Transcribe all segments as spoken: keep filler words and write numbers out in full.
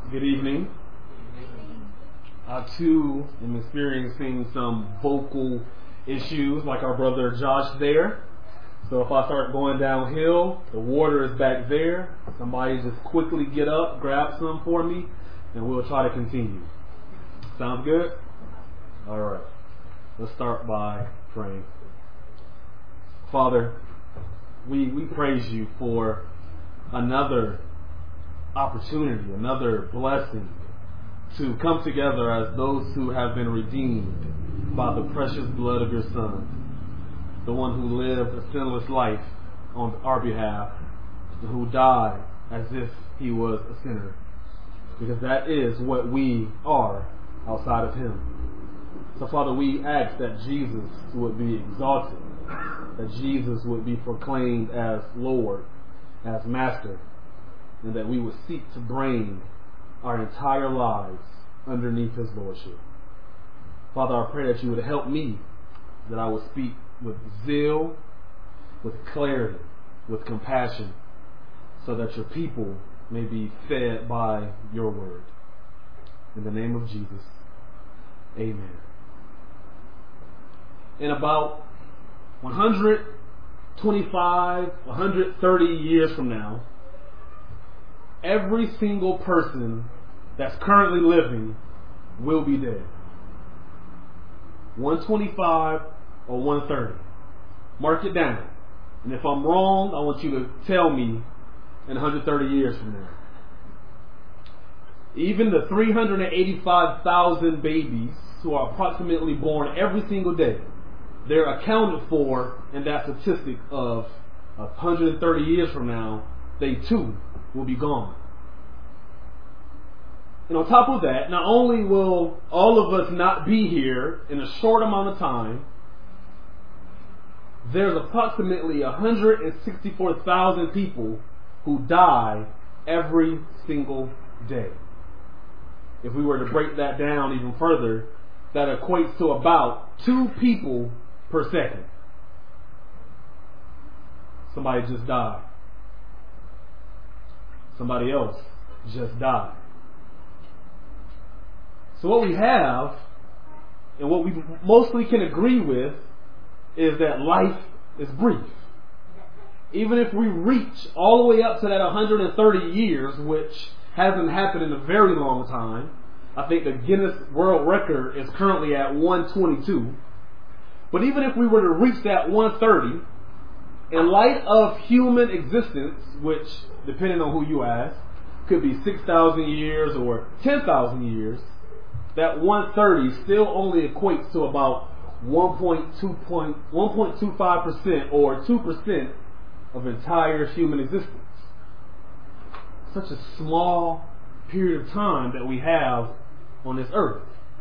Good evening. I too am experiencing some vocal issues like our brother Josh there. So if I start going downhill, the water is back there. Somebody just quickly get up, grab some for me, and we'll try to continue. Sounds good? Alright. Let's start by praying. Father, we, we praise you for another opportunity, another blessing to come together as those who have been redeemed by the precious blood of your Son, the one who lived a sinless life on our behalf, who died as if he was a sinner, because that is what we are outside of him. So Father, we ask that Jesus would be exalted, that Jesus would be proclaimed as Lord, as Master, and that we would seek to bring our entire lives underneath his lordship. Father, I pray that you would help me, that I would speak with zeal, with clarity, with compassion, so that your people may be fed by your word. In the name of Jesus, amen. In about one hundred twenty-five, one hundred thirty years from now, every single person that's currently living will be dead. one twenty-five or one thirty. Mark it down. And if I'm wrong, I want you to tell me in one hundred thirty years from now. Even the three hundred eighty-five thousand babies who are approximately born every single day, they're accounted for in that statistic of one hundred thirty years from now, they too will be gone. And on top of that, not only will all of us not be here in a short amount of time, there's approximately one hundred sixty-four thousand people who die every single day. If we were to break that down even further, that equates to about two people per second. Somebody just died. Somebody else just died. So what we have, and what we mostly can agree with, is that life is brief. Even if we reach all the way up to that one hundred thirty years, which hasn't happened in a very long time, I think the Guinness World Record is currently at one twenty-two. But even if we were to reach that one thirty, in light of human existence, which, depending on who you ask, could be six thousand years or ten thousand years, that one thirty still only equates to about one point two five percent or two percent of entire human existence. Such a small period of time that we have on this earth.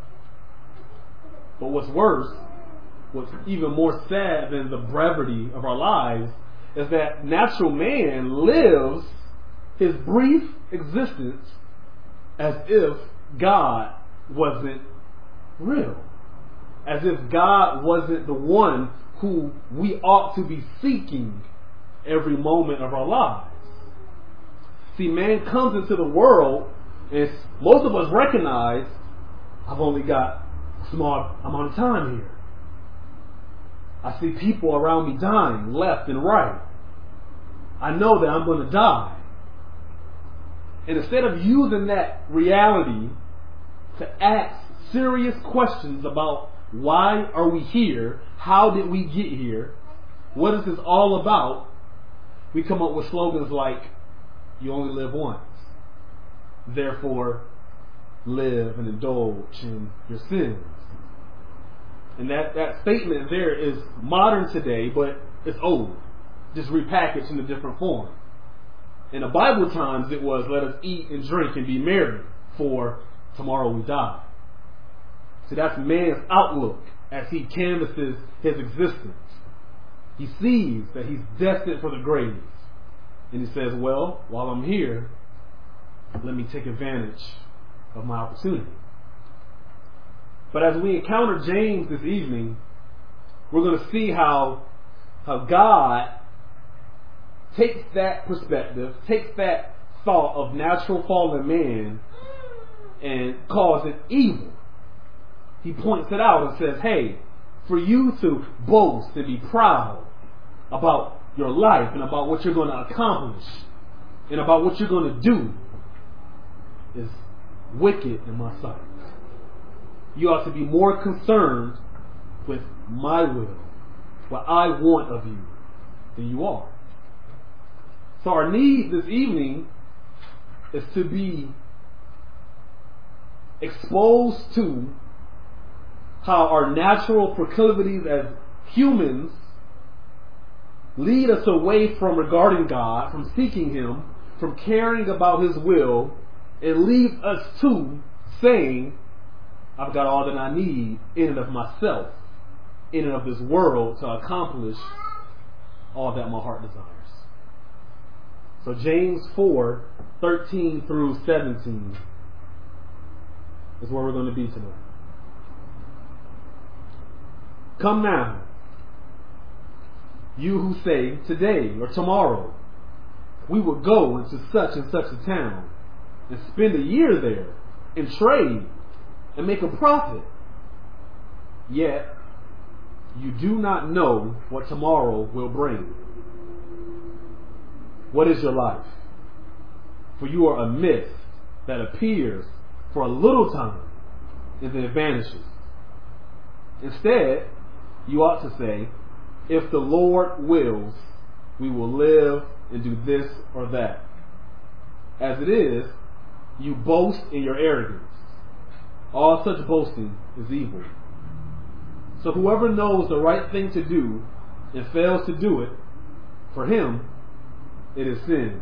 But what's worse, what's even more sad than the brevity of our lives, is that natural man lives his brief existence as if God wasn't real. As if God wasn't the one who we ought to be seeking every moment of our lives. See, man comes into the world, and most of us recognize, I've only got a small amount of time here. I see people around me dying left and right. I know that I'm going to die. And instead of using that reality to ask serious questions about why are we here, how did we get here, what is this all about, we come up with slogans like, you only live once, therefore live and indulge in your sins. And that, that statement there is modern today, but it's old, just repackaged in a different form. In the Bible times it was, let us eat and drink and be merry, for tomorrow we die. So that's man's outlook as he canvasses his existence. He sees that he's destined for the grave. And he says, well, while I'm here, let me take advantage of my opportunity. But as we encounter James this evening, we're going to see how, how God takes that perspective, takes that thought of natural fallen man, and calls it evil. He points it out and says, hey, for you to boast and be proud about your life and about what you're going to accomplish and about what you're going to do is wicked in my sight. You ought to be more concerned with my will, what I want of you, than you are. So our need this evening is to be exposed to how our natural proclivities as humans lead us away from regarding God, from seeking Him, from caring about His will, and leads us to saying, I've got all that I need in and of myself, in and of this world, to accomplish all that my heart desires. So James four, thirteen through seventeen is where we're going to be tonight. Come now, you who say today or tomorrow, we will go into such and such a town and spend a year there and trade and make a profit. Yet you do not know what tomorrow will bring. What is your life? For you are a mist that appears for a little time and then it vanishes. Instead, you ought to say, if the Lord wills, we will live and do this or that. As it is, you boast in your arrogance. All such boasting is evil. So whoever knows the right thing to do and fails to do it, for him it is sin.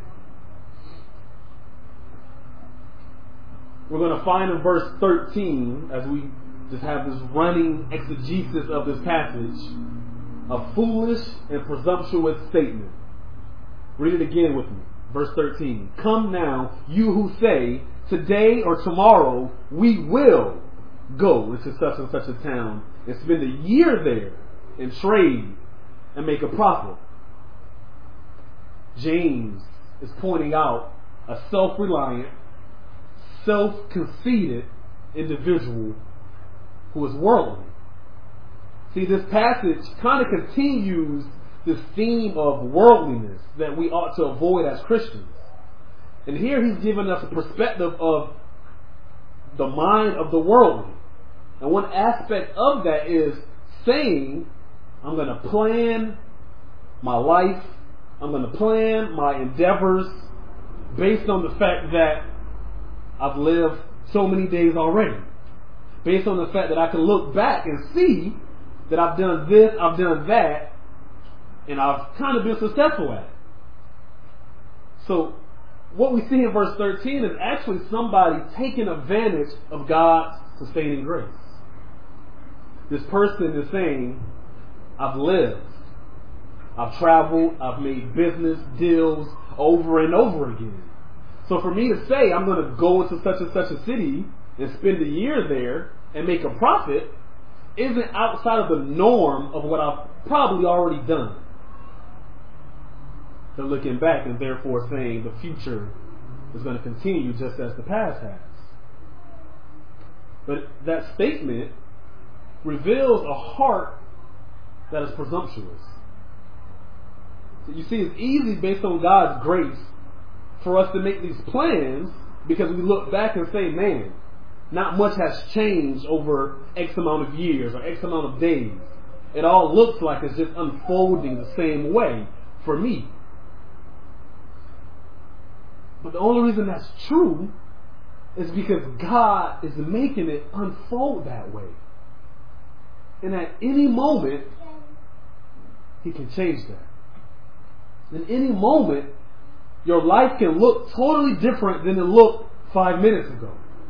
We're going to find in verse thirteen, as we just have this running exegesis of this passage, a foolish and presumptuous statement. Read it again with me. Verse thirteen. Come now, you who say, today or tomorrow we will go into such and such a town and spend a year there and trade and make a profit. James is pointing out a self-reliant, self-conceited individual who is worldly. See, this passage kind of continues this theme of worldliness that we ought to avoid as Christians. And here he's giving us a perspective of the mind of the worldly. And one aspect of that is saying, I'm going to plan my life, I'm going to plan my endeavors based on the fact that I've lived so many days already. Based on the fact that I can look back and see that I've done this, I've done that, and I've kind of been successful at it. So what we see in verse thirteen is actually somebody taking advantage of God's sustaining grace. This person is saying, I've lived, I've traveled, I've made business deals over and over again. So for me to say I'm going to go into such and such a city and spend a year there and make a profit isn't outside of the norm of what I've probably already done. They're looking back and therefore saying the future is going to continue just as the past has. But that statement reveals a heart that is presumptuous. You see, it's easy based on God's grace for us to make these plans because we look back and say, man, not much has changed over X amount of years or X amount of days. It all looks like it's just unfolding the same way for me. But the only reason that's true is because God is making it unfold that way. And at any moment, He can change that. In any moment, your life can look totally different than it looked five minutes ago.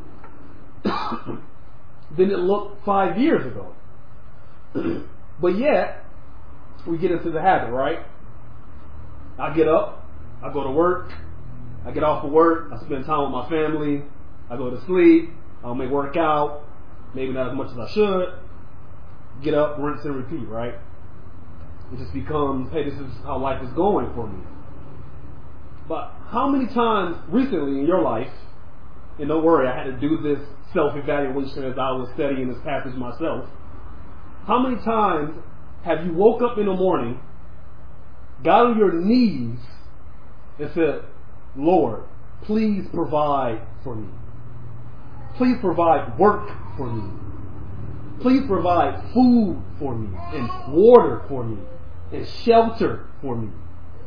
Than it looked five years ago. But yet, we get into the habit, right? I get up, I go to work, I get off of work, I spend time with my family, I go to sleep, I'll make work out, maybe not as much as I should, get up, rinse and repeat, right? It just becomes, hey, this is how life is going for me. But how many times recently in your life and don't worry, I had to do this self-evaluation as I was studying this passage myself. How many times have you woke up in the morning, got on your knees, and said, Lord, please provide for me. Please provide work for me. Please provide food for me, and water for me, and shelter for me.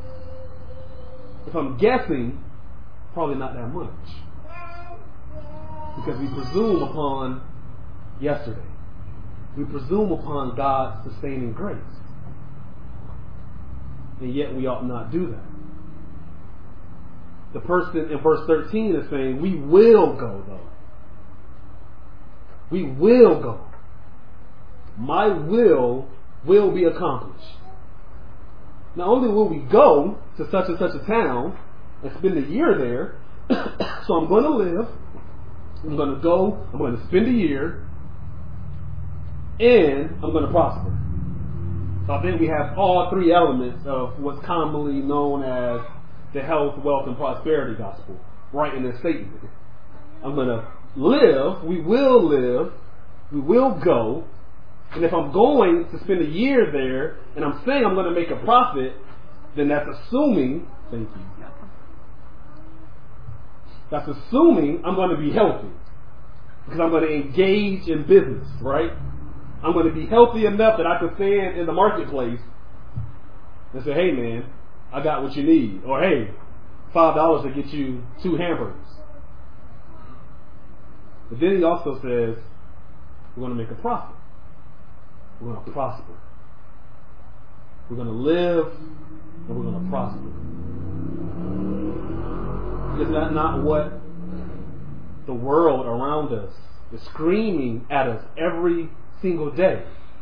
If I'm guessing, probably not that much. Because we presume upon yesterday. We presume upon God's sustaining grace. And yet we ought not do that. The person in verse thirteen is saying, we will go though. We will go. My will will be accomplished. Not only will we go to such and such a town and spend a year there, so I'm going to live, I'm going to go, I'm going to spend a year, and I'm going to prosper. So I think we have all three elements of what's commonly known as the health, wealth, and prosperity gospel right in this statement. I'm going to live, we will live, we will go, and if I'm going to spend a year there and I'm saying I'm going to make a profit, then that's assuming, thank you, that's assuming I'm going to be healthy because I'm going to engage in business, right? I'm going to be healthy enough that I can stand in the marketplace and say, hey man, I got what you need. Or hey, five dollars to get you two hamburgers. But then he also says, we're going to make a profit. We're going to prosper. We're going to live and we're going to prosper. Is that not what the world around us is screaming at us every single day?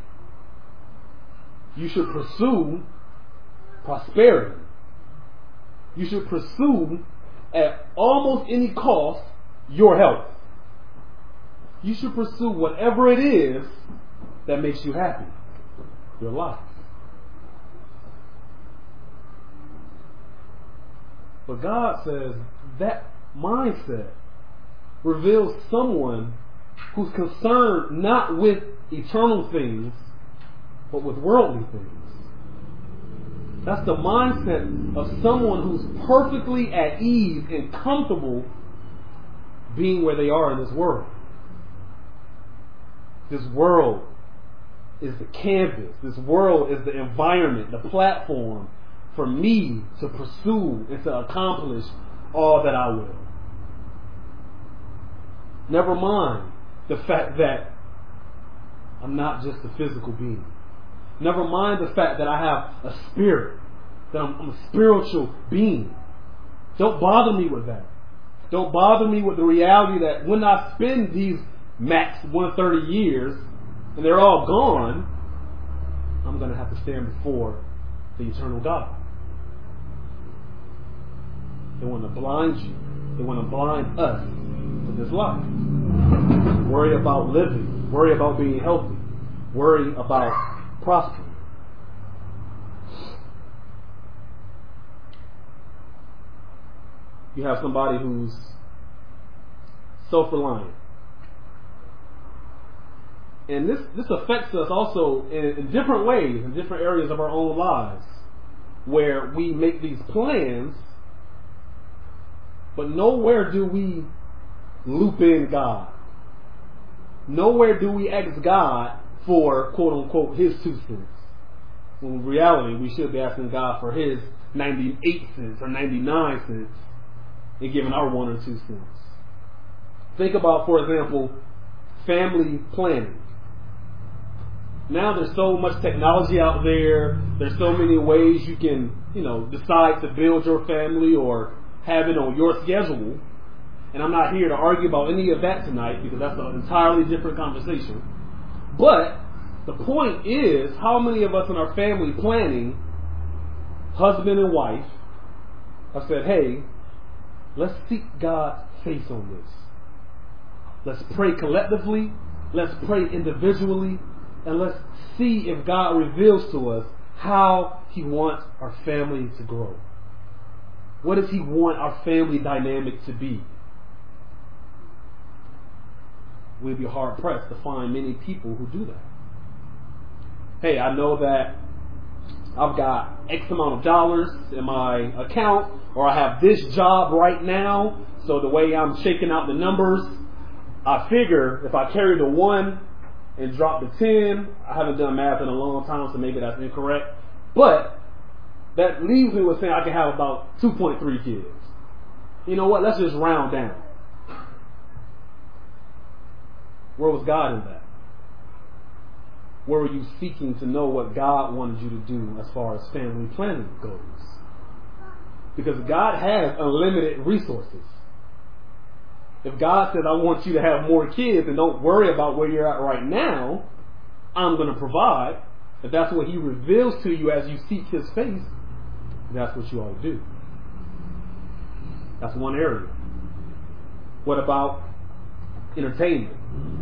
You should pursue prosperity. You should pursue at almost any cost your health. You should pursue whatever it is that makes you happy. Your life. But God says that mindset reveals someone who's concerned not with eternal things, but with worldly things. That's the mindset of someone who's perfectly at ease and comfortable being where they are in this world. This world is the canvas. This world is the environment, the platform for me to pursue and to accomplish all that I will. Never mind the fact that I'm not just a physical being. Never mind the fact that I have a spirit, that I'm, I'm a spiritual being. Don't bother me with that. Don't bother me with the reality that when I spend these max one hundred thirty years and they're all gone, I'm going to have to stand before the eternal God. They want to blind you. They want to blind us to this life. Worry about living. Worry about being healthy. Worry about prospering. You have somebody who's self-reliant. And this, this affects us also in, in different ways, in different areas of our own lives, where we make these plans, but nowhere do we loop in God. Nowhere do we ask God for, quote unquote, His two cents. When in reality, we should be asking God for His ninety-eight cents or ninety-nine cents and giving our one or two cents. Think about, for example, family planning. Now there's so much technology out there. There's so many ways you can, you know, decide to build your family or have it on your schedule. And I'm not here to argue about any of that tonight because that's an entirely different conversation. But the point is, how many of us in our family planning, husband and wife, have said, hey, let's seek God's face on this. Let's pray collectively. Let's pray individually. And let's see if God reveals to us how He wants our family to grow. What does He want our family dynamic to be? we'd be hard pressed to find many people who do that. Hey, I know that I've got X amount of dollars in my account, or I have this job right now, so the way I'm shaking out the numbers, I figure if I carry the one and drop the ten, I haven't done math in a long time, so maybe that's incorrect, but that leaves me with saying I can have about two point three kids. You know what? Let's just round down. Where was God in that? Where were you seeking to know what God wanted you to do as far as family planning goes? Because God has unlimited resources. If God says, I want you to have more kids and don't worry about where you're at right now, I'm going to provide. If that's what He reveals to you as you seek His face, that's what you ought to do. That's one area. What about entertainment?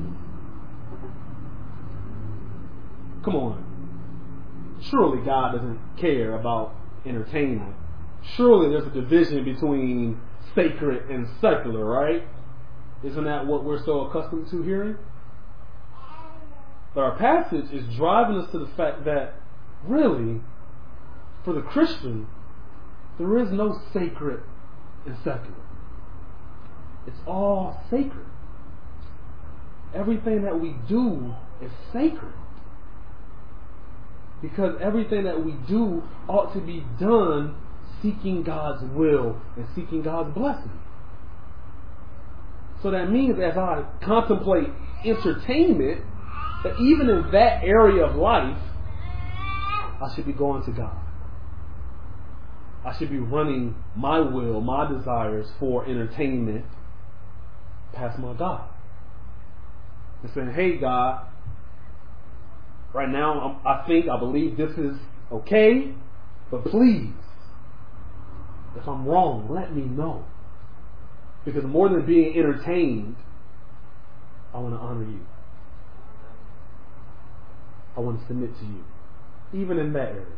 Come on. Surely God doesn't care about entertainment. Surely there's a division between sacred and secular, right? Isn't that what we're so accustomed to hearing? But our passage is driving us to the fact that really, for the Christian, there is no sacred and secular. It's all sacred. Everything that we do is sacred. Because everything that we do ought to be done seeking God's will and seeking God's blessing. So that means as I contemplate entertainment, that even in that area of life, I should be going to God. I should be running my will, my desires for entertainment past my God. And saying, hey God, right now I think, I believe this is okay, but please, if I'm wrong, let me know. Because more than being entertained, I want to honor you. I want to submit to you, even in that area.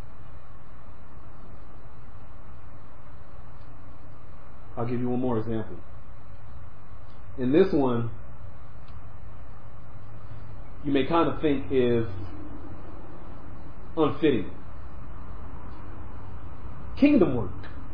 I'll give you one more example. In this one, you may kind of think is unfitting. Kingdom work.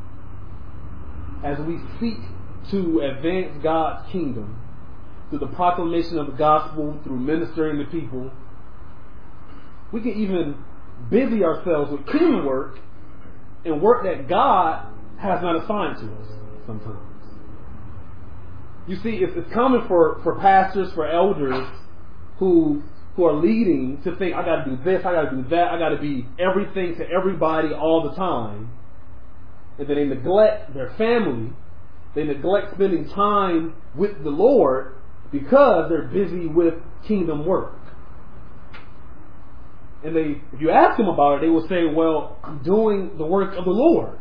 As we seek to advance God's kingdom through the proclamation of the gospel, through ministering to people, we can even busy ourselves with kingdom work and work that God has not assigned to us sometimes. You see, it's, it's common for, for pastors, for elders who who are leading to think, I got to do this, I got to do that, I got to be everything to everybody all the time. And then they neglect their family. They neglect spending time with the Lord because they're busy with kingdom work. And they, if you ask them about it, they will say, well, I'm doing the work of the Lord.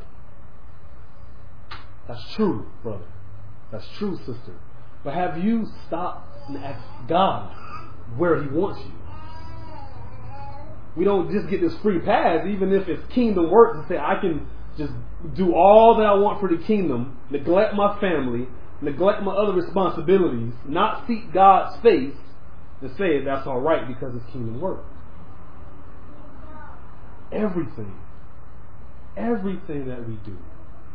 That's true, brother. That's true, sister. But have you stopped and asked God where He wants you? We don't just get this free pass, even if it's kingdom work, to say I can just do all that I want for the kingdom, neglect my family, neglect my other responsibilities, not seek God's face, and say that's all right because it's kingdom work. Everything, everything that we do,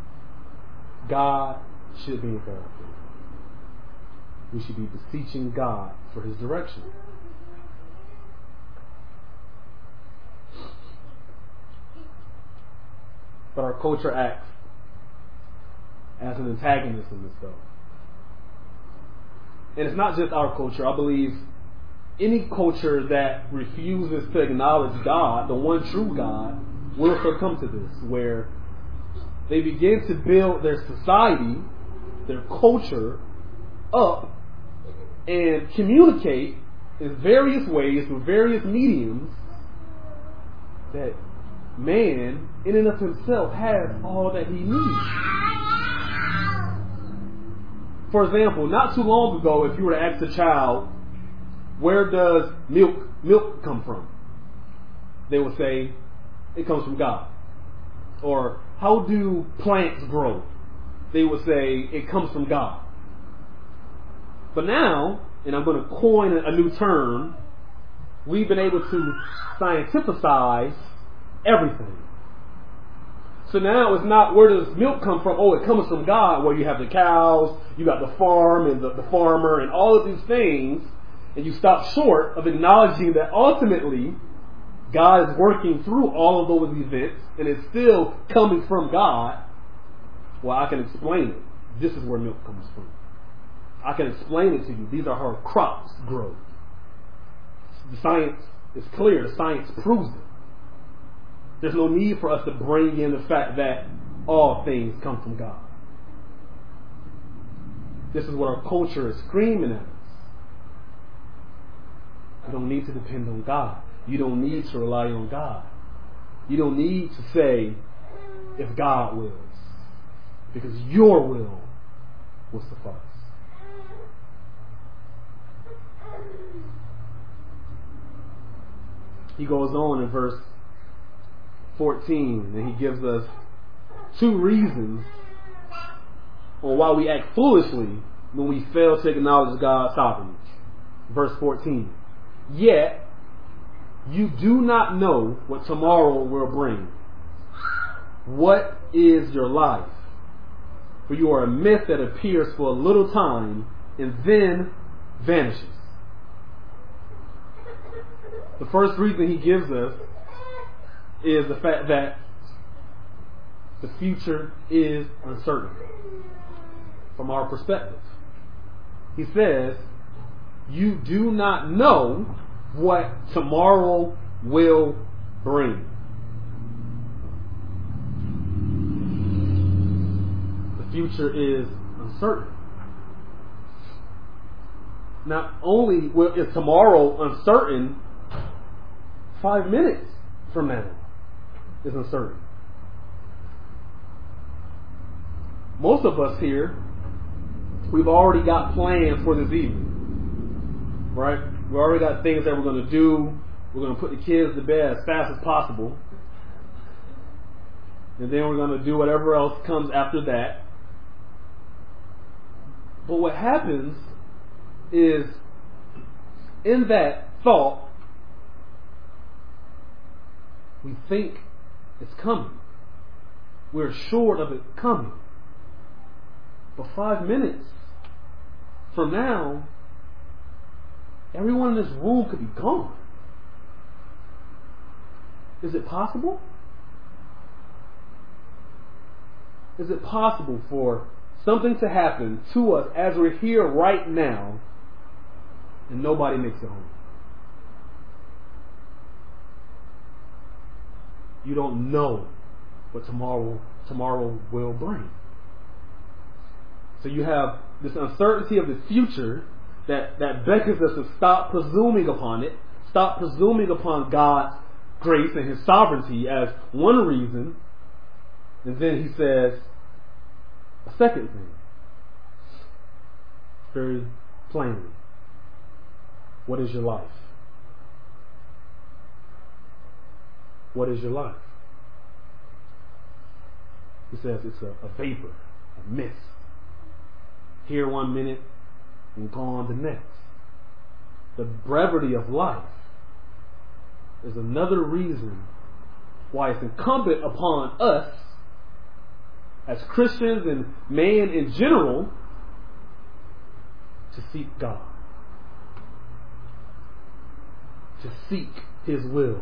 God should be involved in. We should be beseeching God for His direction. But our culture acts as an antagonist in this, though. And it's not just our culture. I believe any culture that refuses to acknowledge God, the one true God, will succumb to this, where they begin to build their society, their culture up and communicate in various ways through various mediums that man in and of himself has all that he needs. For example, not too long ago, if you were to ask a child, where does milk milk come from? They would say, it comes from God. Or, how do plants grow? They would say, it comes from God. But now, and I'm going to coin a new term, we've been able to scientificize everything. So now it's not where does milk come from? Oh, it comes from God, where you have the cows, you got the farm and the, the farmer and all of these things, and you stop short of acknowledging that ultimately God is working through all of those events and it's still coming from God. Well, I can explain it. This is where milk comes from. I can explain it to you. These are how crops grow. The science is clear. The science proves it. There's no need for us to bring in the fact that all things come from God. This is what our culture is screaming at us. You don't need to depend on God. You don't need to rely on God. You don't need to say, if God wills. Because your will will suffice. He goes on in verse fourteen, and he gives us two reasons on why we act foolishly when we fail to acknowledge God's sovereignty. Verse fourteen. Yet you do not know what tomorrow will bring. What is your life? For you are a mist that appears for a little time and then vanishes. The first reason he gives us is the fact that the future is uncertain from our perspective. He says, you do not know what tomorrow will bring. The future is uncertain. Not only will, is tomorrow uncertain, five minutes from now is uncertain. Most of us here, we've already got plans for this evening, right? We already got things that we're going to do. We're going to put the kids to bed as fast as possible, and then we're going to do whatever else comes after that. But what happens is, in that thought, we think it's coming. We're assured of it coming. But five minutes from now, everyone in this room could be gone. Is it possible? Is it possible for something to happen to us as we're here right now and nobody makes it home? You don't know what tomorrow tomorrow will bring. So you have this uncertainty of the future that, that beckons us to stop presuming upon it, stop presuming upon God's grace and His sovereignty as one reason. And then he says a second thing, very plainly. What is your life? What is your life? He says it's a, a vapor, a mist. Here one minute and gone the next. The brevity of life is another reason why it's incumbent upon us as Christians and man in general to seek God, to seek His will.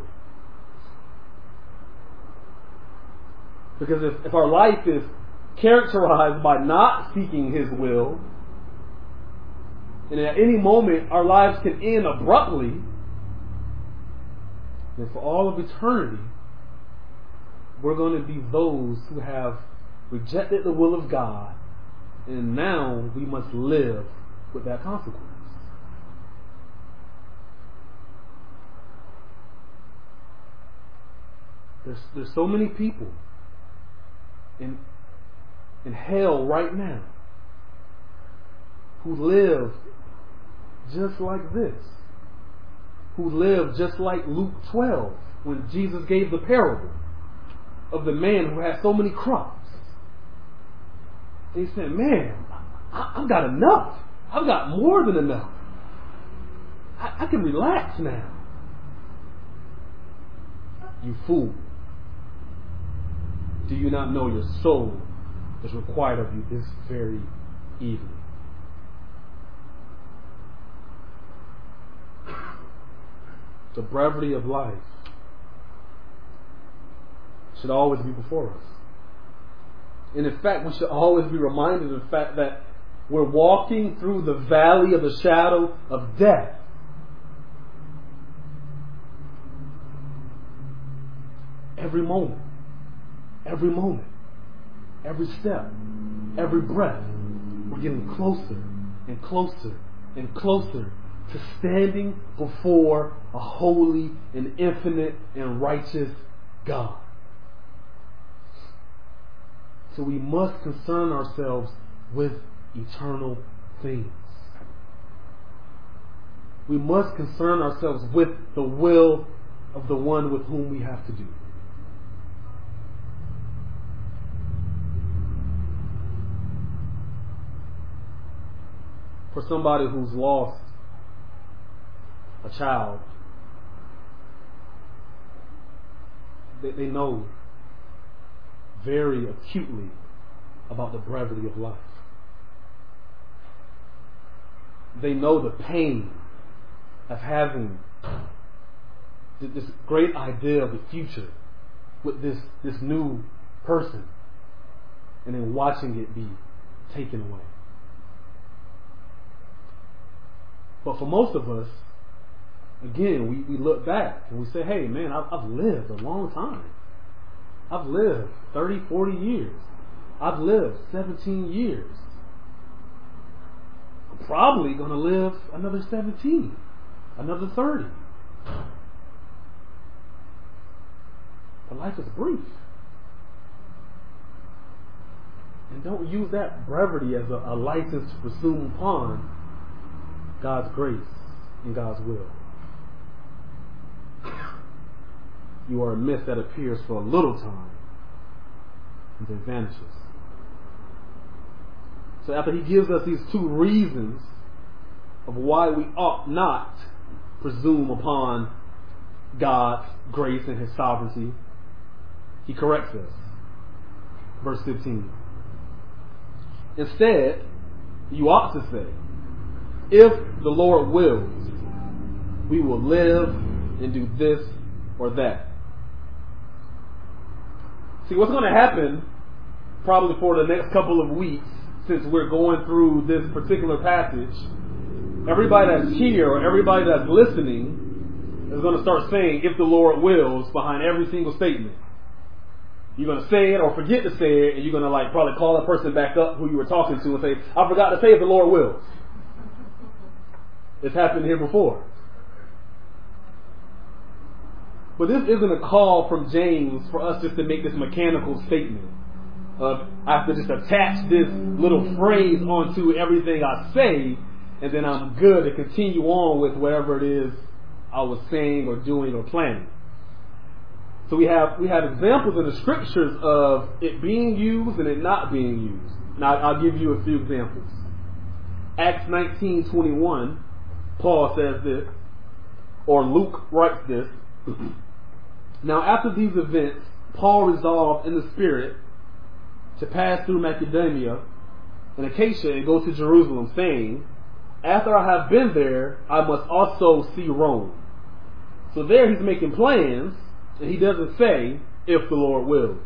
Because if, if our life is characterized by not seeking His will, and at any moment our lives can end abruptly, then for all of eternity we're going to be those who have rejected the will of God, and now we must live with that consequence. There's, there's so many people in, in hell right now who live just like this, who live just like Luke twelve, when Jesus gave the parable of the man who had so many crops. And he said, man, I, I've got enough. I've got more than enough. I, I can relax now. You fool. Do you not know your soul is required of you this very evening? The brevity of life should always be before us. And in fact, we should always be reminded of the fact that we're walking through the valley of the shadow of death. Every moment, every moment, every step, every breath, we're getting closer and closer and closer to standing before a holy and infinite and righteous God. So we must concern ourselves with eternal things. We must concern ourselves with the will of the one with whom we have to do. For somebody who's lost a child, they, they know very acutely about the brevity of life. They know the pain of having this great idea of the future with this, this new person and then watching it be taken away. But for most of us, again, we, we look back and we say, hey man, I've, I've lived a long time. I've lived thirty, forty years. I've lived seventeen years. I'm probably going to live another seventeen, another thirty. But life is brief. And don't use that brevity as a, a license to presume upon God's grace and God's will. You are a mist that appears for a little time and then vanishes. So after he gives us these two reasons of why we ought not presume upon God's grace and his sovereignty, he corrects us. Verse fifteen. Instead, you ought to say, if the Lord wills, we will live and do this or that. See, what's going to happen probably for the next couple of weeks, since we're going through this particular passage, everybody that's here or everybody that's listening is going to start saying, if the Lord wills, behind every single statement. You're going to say it or forget to say it, and you're going to like probably call that person back up who you were talking to and say, I forgot to say if the Lord wills. It's happened here before. But this isn't a call from James for us just to make this mechanical statement of I have to just attach this little phrase onto everything I say, and then I'm good to continue on with whatever it is I was saying or doing or planning. So we have we have examples in the scriptures of it being used and it not being used. Now I'll give you a few examples. Acts nineteen twenty-one, Paul says this, or Luke writes this. Now after these events, Paul resolved in the Spirit to pass through Macedonia and Achaia and go to Jerusalem, saying, after I have been there, I must also see Rome. So there he's making plans, and he doesn't say, if the Lord wills.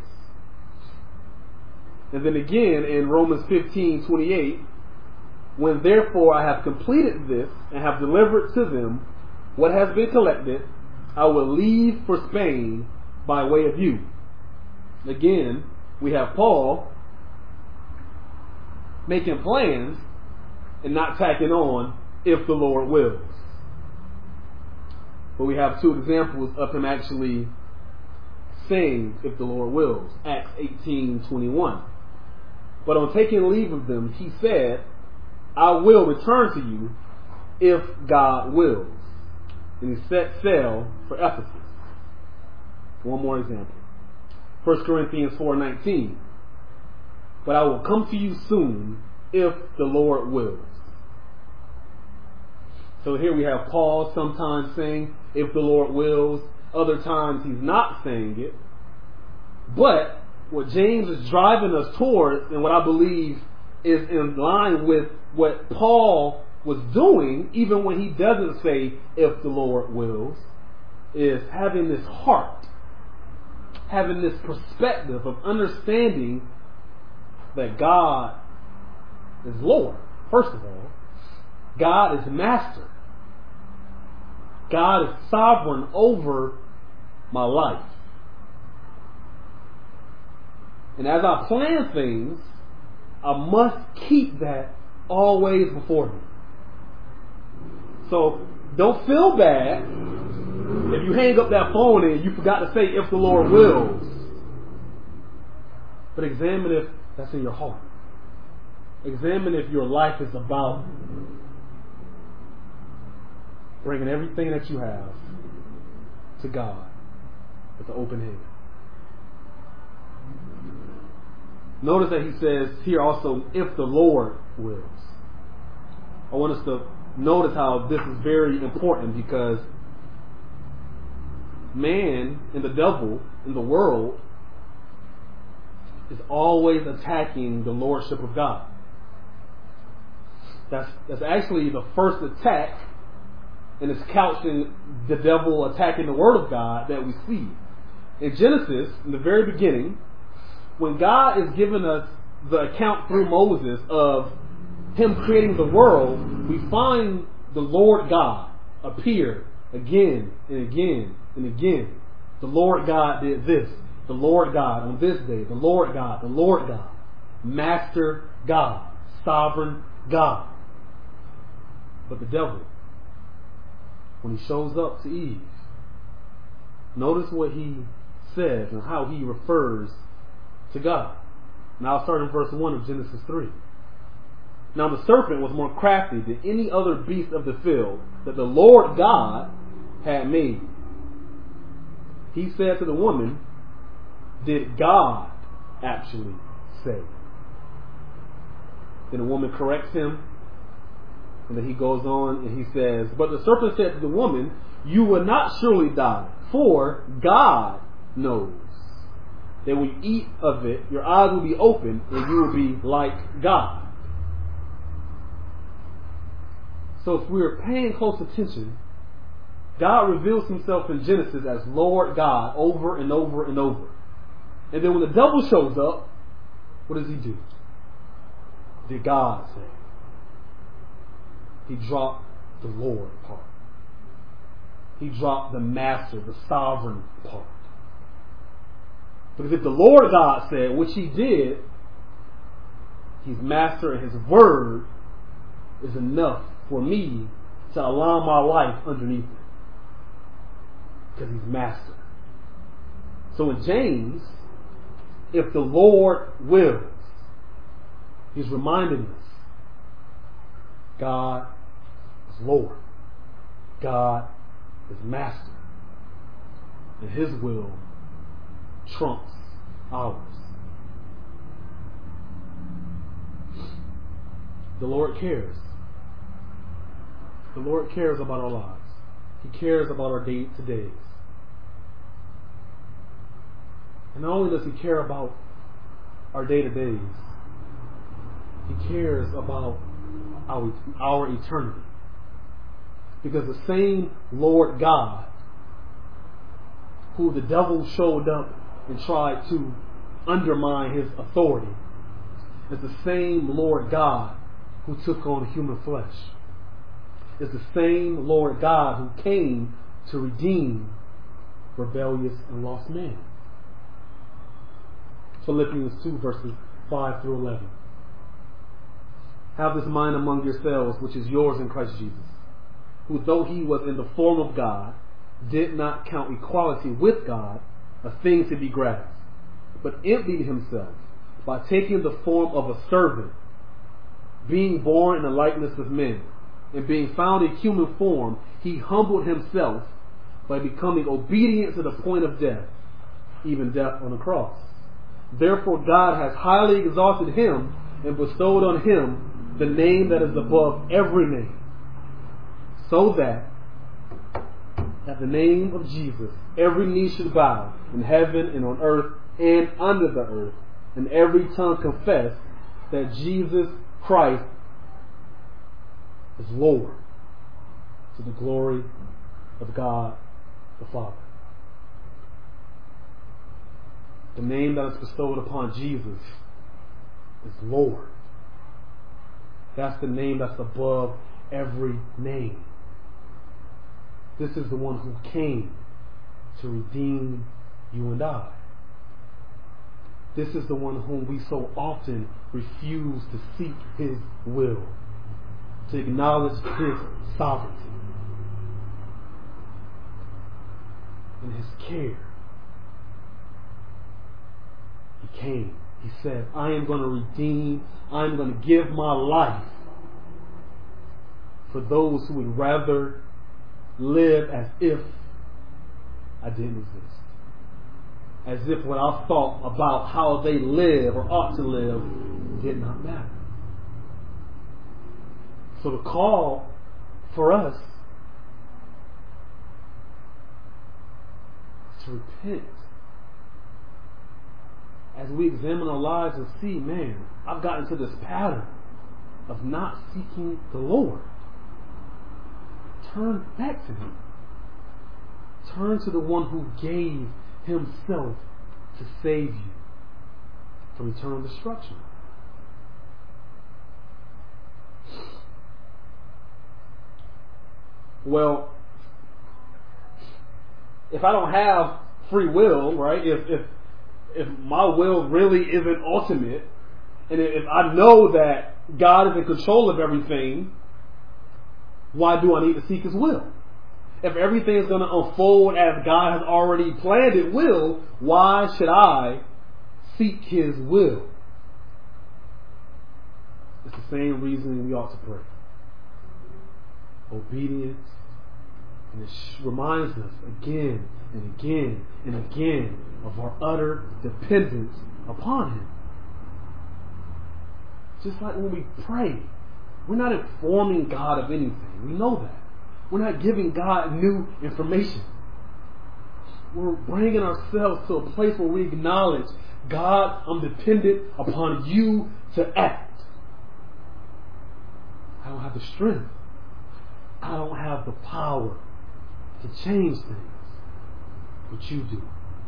And then again in Romans fifteen twenty-eight, when therefore I have completed this and have delivered to them what has been collected, I will leave for Spain by way of you. Again, we have Paul making plans and not tacking on, if the Lord wills. But we have two examples of him actually saying, if the Lord wills. Acts eighteen twenty-one. But on taking leave of them, he said, I will return to you if God wills. And he set sail for Ephesus. One more example. First Corinthians four nineteen. But I will come to you soon if the Lord wills. So here we have Paul sometimes saying, if the Lord wills. Other times he's not saying it. But what James is driving us towards, and what I believe is in line with what Paul was doing, even when he doesn't say, if the Lord wills, is having this heart, having this perspective of understanding that God is Lord. First of all, God is master. God is sovereign over my life. And as I plan things, I must keep that always before me. So don't feel bad if you hang up that phone and you forgot to say, if the Lord wills. But examine if that's in your heart. Examine if your life is about bringing everything that you have to God with an open hand. Notice that he says here also, if the Lord wills. I want us to notice how this is very important, because man and the devil in the world is always attacking the lordship of God. That's, that's actually the first attack, and it's couched in the devil attacking the Word of God that we see. In Genesis, in the very beginning, when God is giving us the account through Moses of Him creating the world, we find the Lord God appear again and again and again. The Lord God did this. The Lord God on this day. The Lord God. The Lord God. Master God. Sovereign God. But the devil, when he shows up to Eve, notice what he says and how he refers to God. Now I'll start in verse one of Genesis three. Now the serpent was more crafty than any other beast of the field that the Lord God had made. He said to the woman, did God actually say? Then the woman corrects him, and then he goes on and he says, but the serpent said to the woman, you will not surely die, for God knows that when you eat of it, your eyes will be open and you will be like God. So if we're paying close attention, God reveals himself in Genesis as Lord God over and over and over. And then when the devil shows up, what does he do? Did God say? He dropped the Lord part. He dropped the master, the sovereign part. Because if the Lord God said, which he did, he's master and his word is enough for me to align my life underneath it. Because he's master. So in James, if the Lord wills, he's reminding us, God is Lord. God is master. And his will trumps ours. The Lord cares. The Lord cares about our lives. He cares about our day-to-days. And not only does he care about our day-to-days, he cares about our, our eternity. Because the same Lord God who the devil showed up and tried to undermine his authority is the same Lord God who took on human flesh. Is the same Lord God who came to redeem rebellious and lost man. Philippians two verses five through eleven. Have this mind among yourselves, which is yours in Christ Jesus, who though he was in the form of God, did not count equality with God a thing to be grasped, but emptied himself by taking the form of a servant, being born in the likeness of men, and being found in human form, he humbled himself by becoming obedient to the point of death, even death on the cross. Therefore God has highly exalted him and bestowed on him the name that is above every name, so that at the name of Jesus every knee should bow in heaven and on earth and under the earth, and every tongue confess that Jesus Christ is Lord, to the glory of God the Father. The name that is bestowed upon Jesus is Lord. That's the name that's above every name. This is the one who came to redeem you and I. This is the one whom we so often refuse to seek His will, to acknowledge His sovereignty and His care. He came. He said, I am going to redeem, I am going to give my life for those who would rather live as if I didn't exist. As if what I thought about how they live or ought to live did not matter. So the call for us is to repent. As we examine our lives and see, man, I've gotten into this pattern of not seeking the Lord. Turn back to Him. Turn to the one who gave Himself to save you from eternal destruction. Well, if I don't have free will, right? If if if my will really isn't ultimate, and if I know that God is in control of everything, why do I need to seek His will? If everything is going to unfold as God has already planned it will, why should I seek His will? It's the same reason we ought to pray. Obedience. And it reminds us again and again and again of our utter dependence upon Him. Just like when we pray, we're not informing God of anything. We know that. We're not giving God new information. We're bringing ourselves to a place where we acknowledge, God, I'm dependent upon You to act. I don't have the strength. I don't have the power to change things, but You do.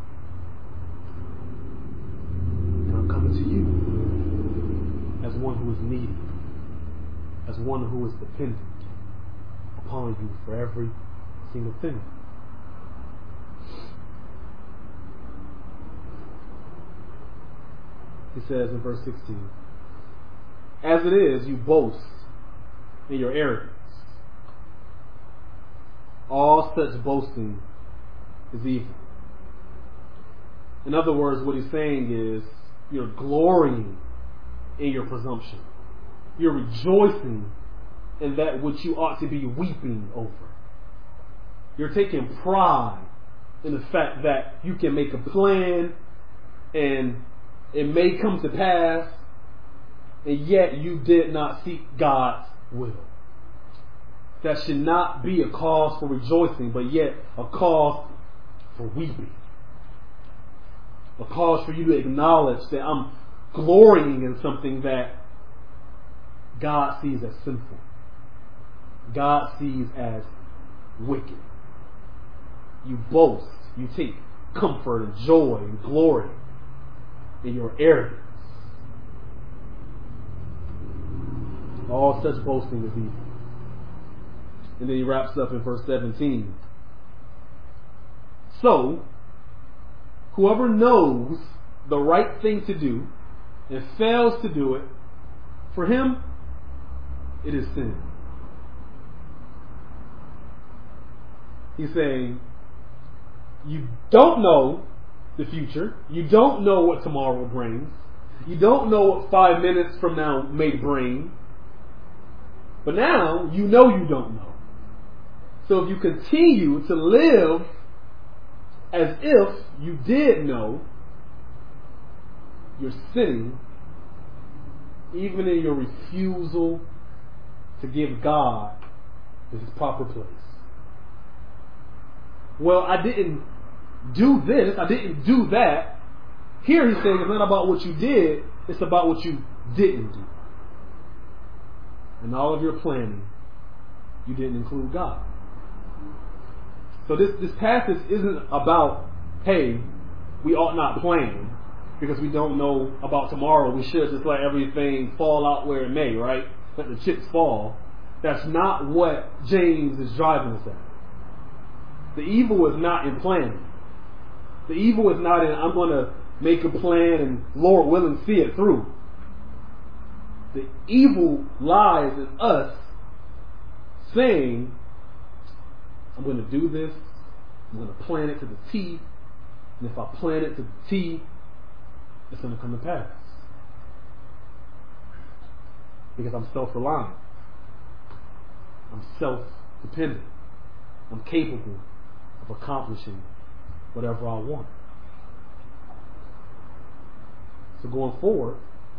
And I'm coming to You as one who is needy, as one who is dependent upon You for every single thing. He says in verse sixteen, as it is, you boast in your arrogance. All such boasting is evil. In other words, what he's saying is, you're glorying in your presumption. You're rejoicing in that which you ought to be weeping over. You're taking pride in the fact that you can make a plan and it may come to pass, and yet you did not seek God's will. That should not be a cause for rejoicing, but yet a cause for weeping. A cause for you to acknowledge that I'm glorying in something that God sees as sinful. God sees as wicked. You boast, you take comfort and joy and glory in your arrogance. All such boasting is evil. And then he wraps up in verse seventeen. So, whoever knows the right thing to do and fails to do it, for him, it is sin. He's saying, you don't know the future. You don't know what tomorrow brings. You don't know what five minutes from now may bring. But now, you know you don't know. So if you continue to live as if you did know, you're sinning even in your refusal to give God in his proper place. Well, I didn't do this, I didn't do that. Here he's saying it's not about what you did, it's about what you didn't do. In all of your planning, you didn't include God. So this, this passage isn't about, hey, we ought not plan because we don't know about tomorrow. We should just let everything fall out where it may, right? Let the chips fall. That's not what James is driving us at. The evil is not in planning. The evil is not in, I'm going to make a plan and Lord willing see it through. The evil lies in us saying, I'm going to do this, I'm going to plan it to the T, and if I plan it to the T, it's going to come to pass. Because I'm self-reliant. I'm self-dependent. I'm capable of accomplishing whatever I want. So going forward,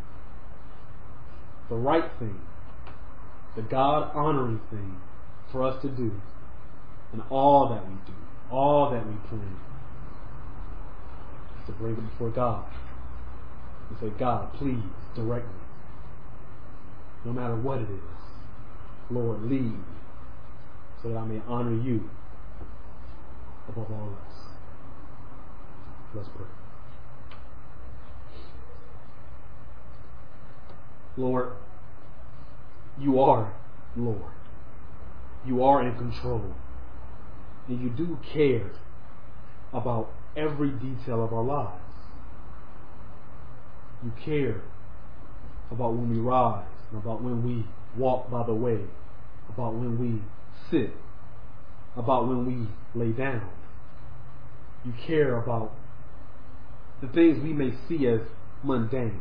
the right thing, the God-honoring thing for us to do in all that we do, all that we plan, is to bring it before God and say, God, please direct me. No matter what it is, Lord, lead me so that I may honor you above all else. Let's pray. Lord, you are Lord. You are in control. And you do care about every detail of our lives. You care about when we rise, and about when we walk by the way, about when we sit, about when we lay down. You care about the things we may see as mundane.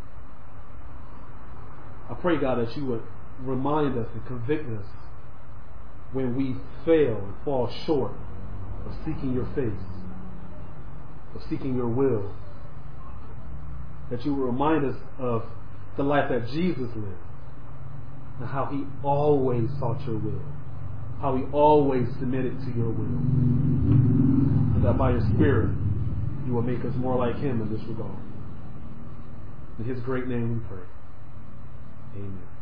I pray, God, that you would remind us and convict us when we fail and fall short of seeking your face, of seeking your will. That you would remind us of the life that Jesus lived and how he always sought your will, how he always submitted to your will, and that by your Spirit you will make us more like him in this regard. In his great name we pray. Amen.